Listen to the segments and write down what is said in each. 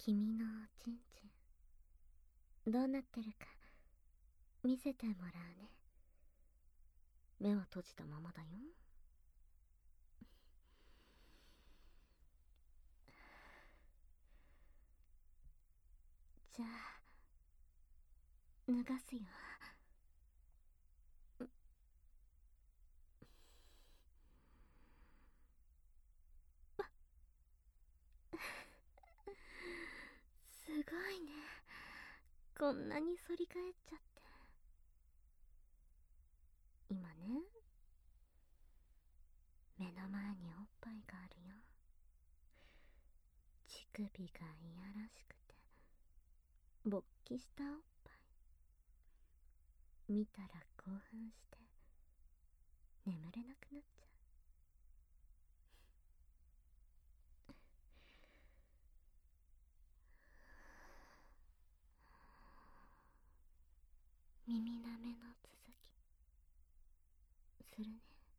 君のおちんちんどうなってるか見せてもらうね。目を閉じたままだよ。じゃあ脱がすよ。すごいね、こんなに反り返っちゃって。今ね、目の前におっぱいがあるよ。乳首がいやらしくて勃起したおっぱい見たら興奮して眠れなくなっちゃう。耳なめの続きするね。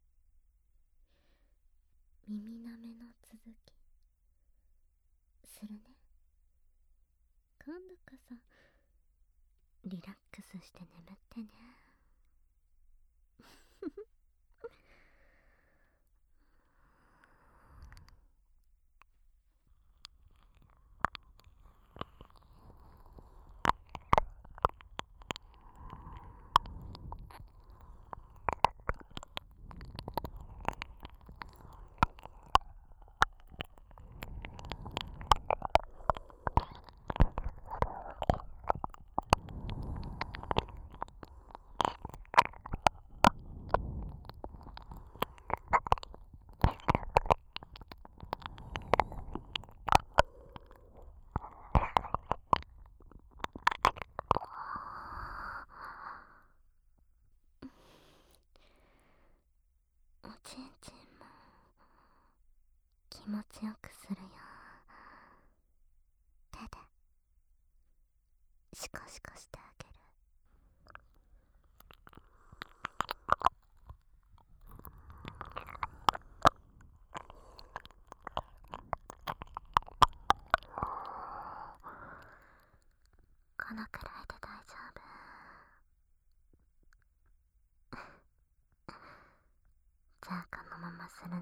耳なめの続きするね。今度こそリラックスして眠ってね。おちんちんも気持ちよくするよ。手でシコシコしてあげる。このくらいで大丈夫。じゃあこのままするね。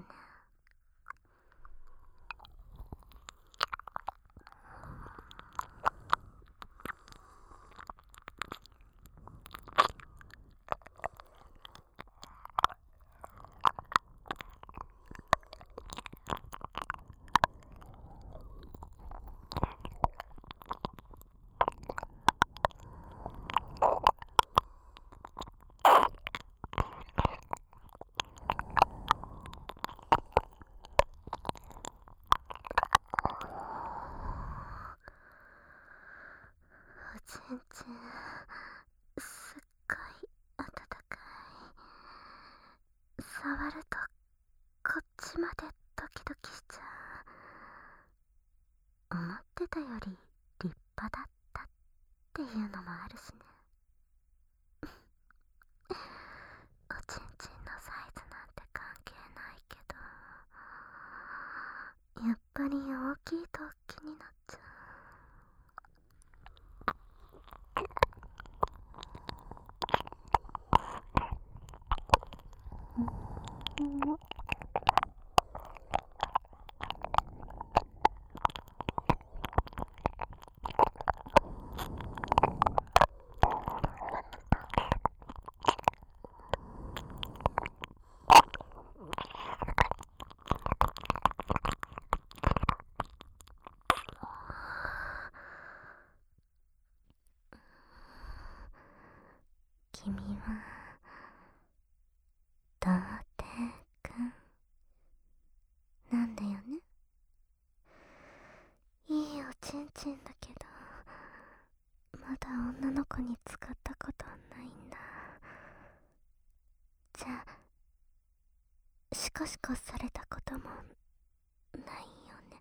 おちんちんすっごい温かい。触るとこっちまでドキドキしちゃう。思ってたより立派だったっていうのもあるしね。おちんちんのサイズなんて関係ないけど、やっぱり大きいと気になっちゃう。君は童貞くんなんだよね。いいおちんちんだけどまだ女の子に使ったことないんだ。じゃあシコシコされたこともないよね。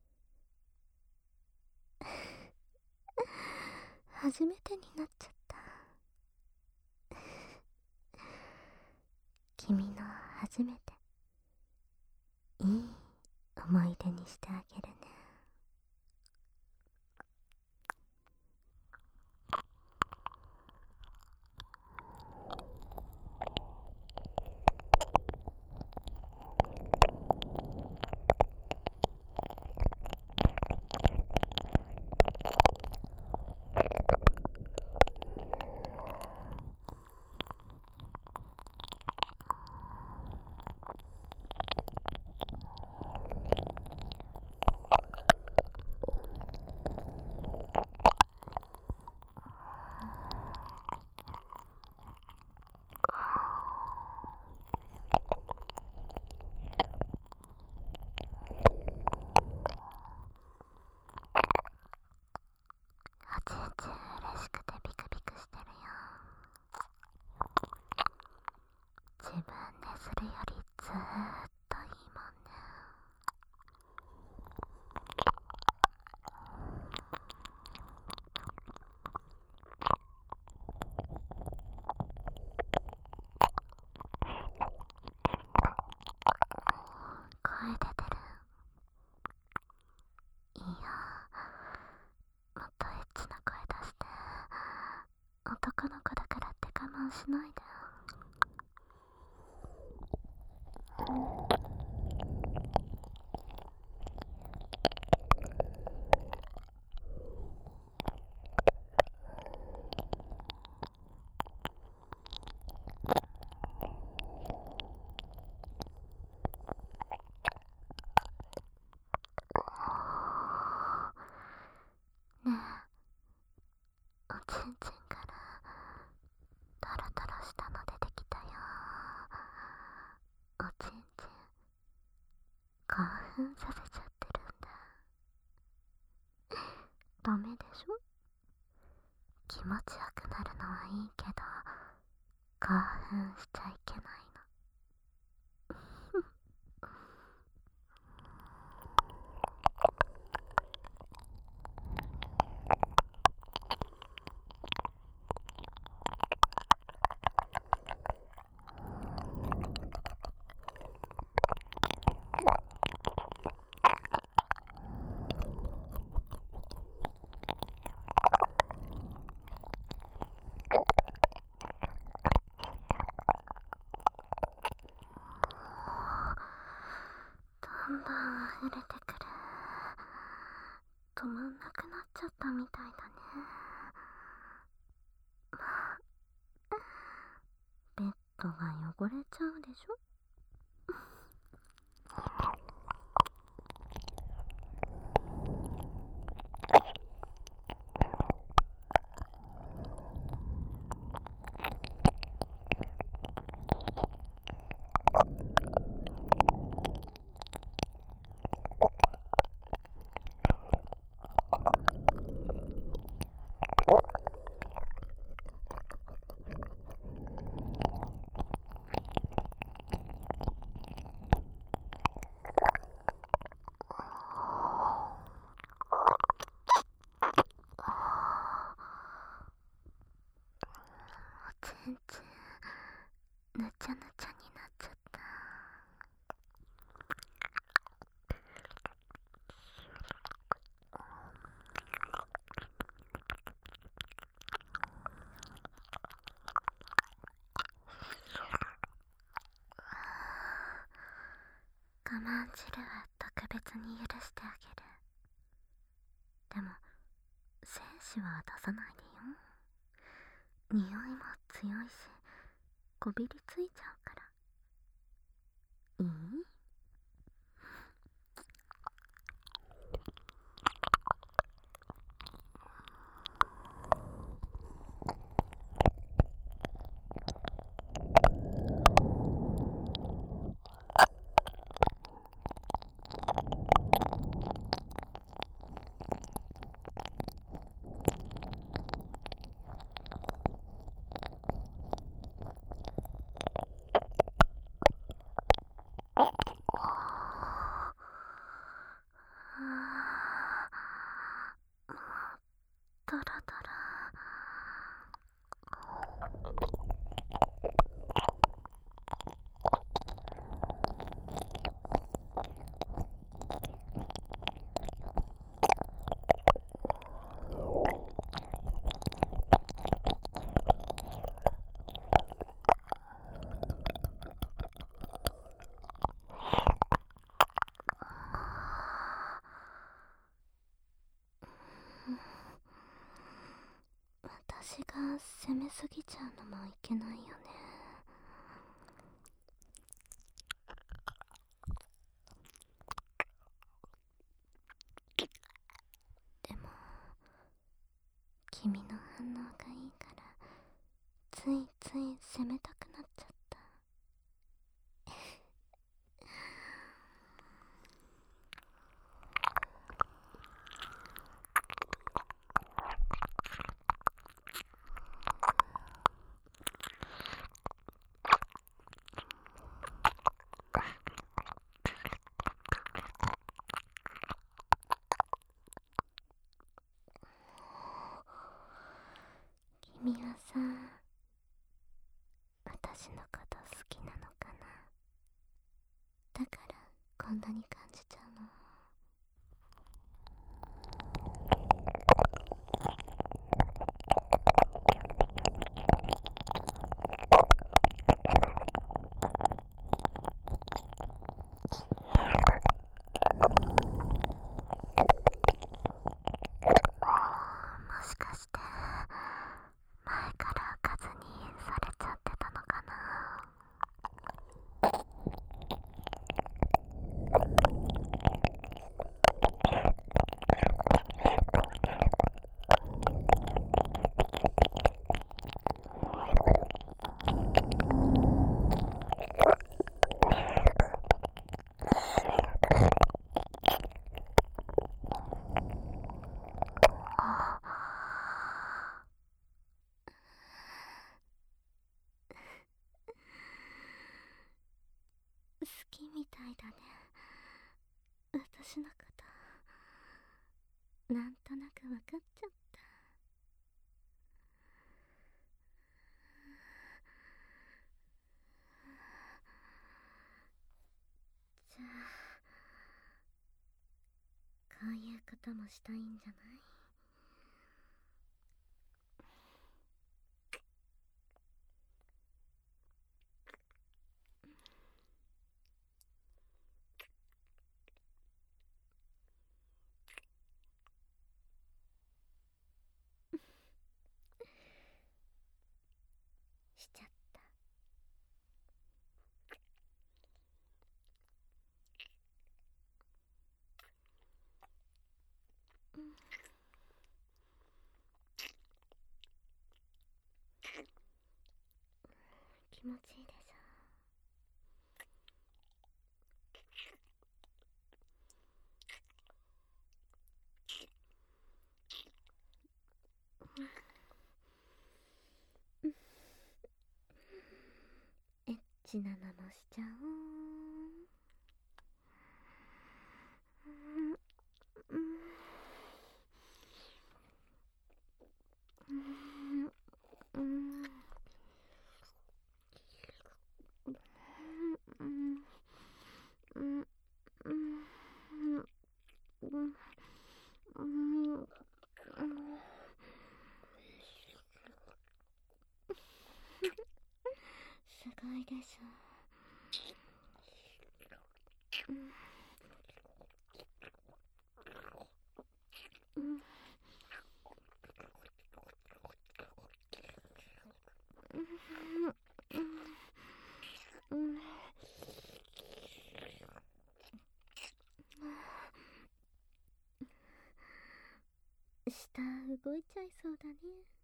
初めてになっちゃった。君の初めていい思い出にしてあげるね。 しないで。ねえ、おちんちんからタラタラしたの出てきたよ。おちんちん興奮させちゃってるんだ。ダメでしょ。気持ちよくなるのはいいけど興奮しちゃいけないの。どんどん溢れてくる。止まんなくなっちゃったみたいだね。ベッドが汚れちゃうでしょ。おちんちんぬちゃぬちゃになっちゃった。我慢汁は特別に許してあげる。でも精子は出さないでよ。匂いも強いしこびりついちゃうから。いい？ドラドラ。私が攻めすぎちゃうのもいけないよね。でも君の反応がいいからついつい攻めたくなっちゃった。君はさ、私のこと好きなのかな。だからこんなに感じちゃうの。 私のことなんとなくわかっちゃった。じゃあこういうこともしたいんじゃない？しちゃった。気持ちいいでしょ？エッチなのもしちゃおう。すごいでしょ？舌動いちゃいそうだね。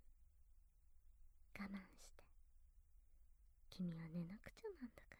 我慢して。君は寝なくちゃなんだから。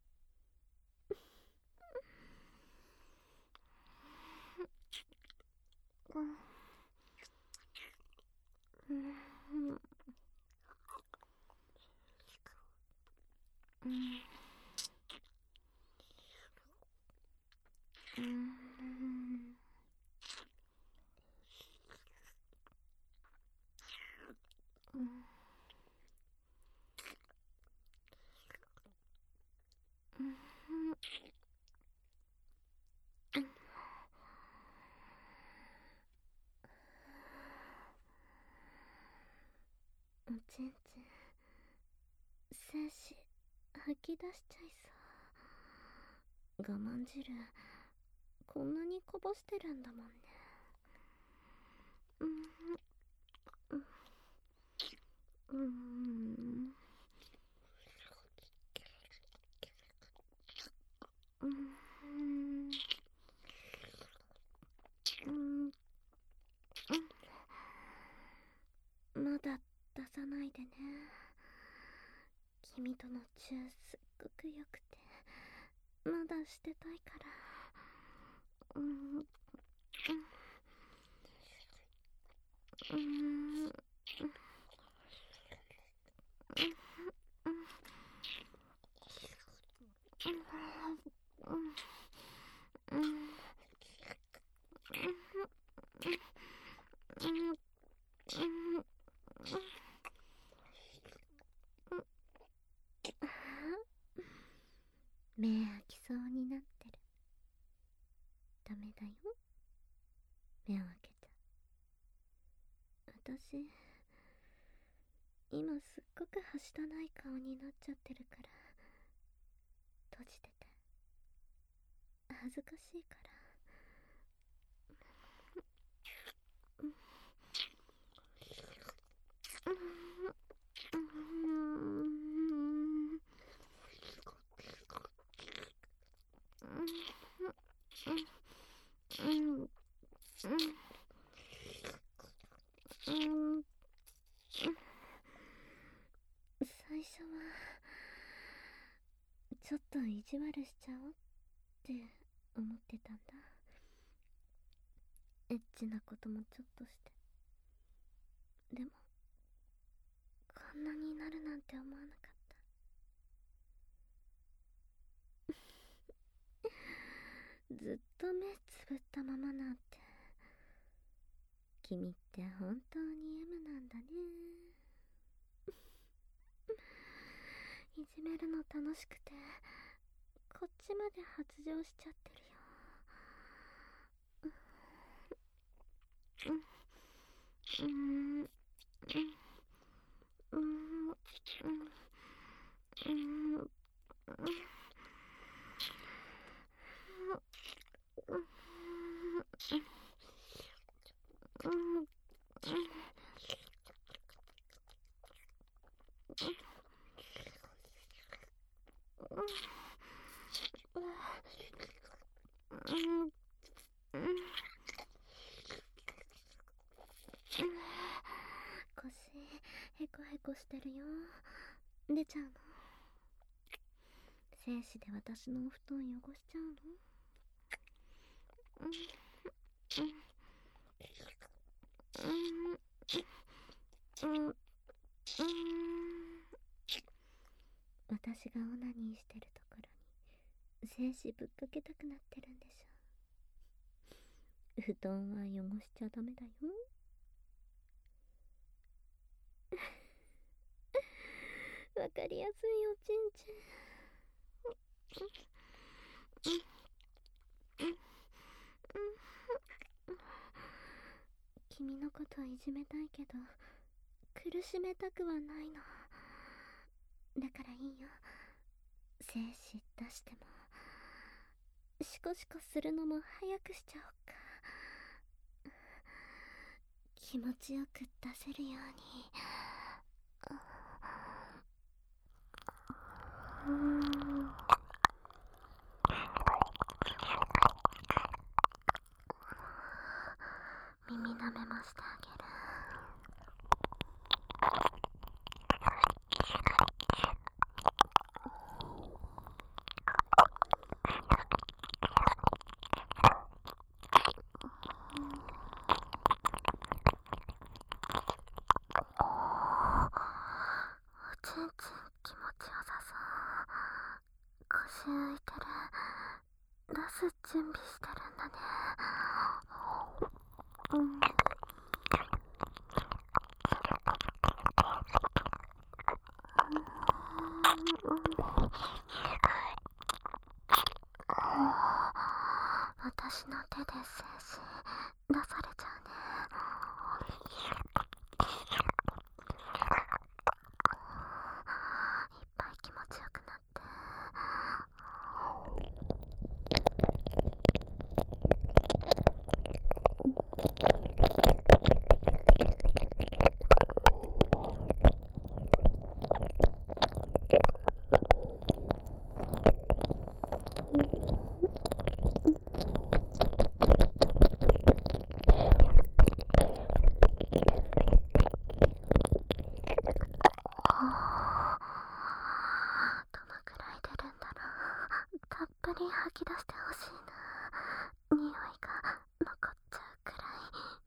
おちんちん精子吐き出しちゃいそう。我慢汁こんなにこぼしてるんだもんね。まだ出さないでね。君とのチューすっごくよくてまだしてたいから。目開きそうになってる。ダメだよ、目を開けちゃ。私今すっごくはしたない顔になっちゃってるから、閉じてて。恥ずかしいから。最初はちょっと意地悪しちゃおうって思ってたんだ。エッチなこともちょっとして。でもこんなになるなんて思わなかった。 ずっと目つぶったままなんて。君って本当に M なんだね。いじめるの楽しくてこっちまで発情しちゃってるよ。腰へこへこしてるよ。出ちゃうの？精子で私のお布団汚しちゃうの？私がオナニーしてるところに精子ぶっかけたくなってるんでしょ。布団は汚しちゃダメだよ。わかりやすいよ、ちんちん。君のこといじめたいけど苦しめたくはないの。だからいいよ、精子出してもシコシコするのも早くしちゃおうか。気持ちよく出せるように。耳舐めましてあげる。おちんちん気持ちよさそう。腰浮いてる。出す準備してるんだね。私の手で精子出されちゃうね。いっぱい気持ちよくなって。どのくらい出るんだろう。たっぷり吐き出してほしいな。匂いが残っちゃうくらい。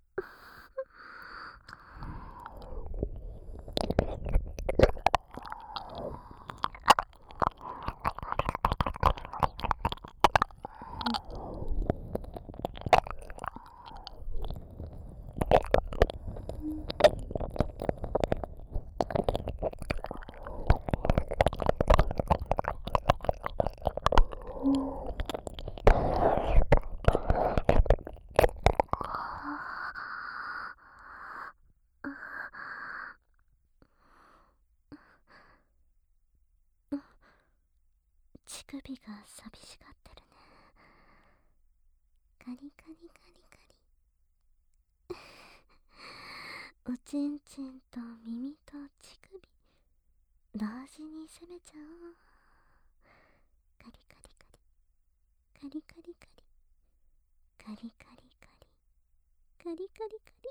乳首が寂しがってるね。カリカリカリカリ。おちんちんと耳と乳首同時に攻めちゃおう。カリカリカリカリカリカリカリカリカリカリカリカリ。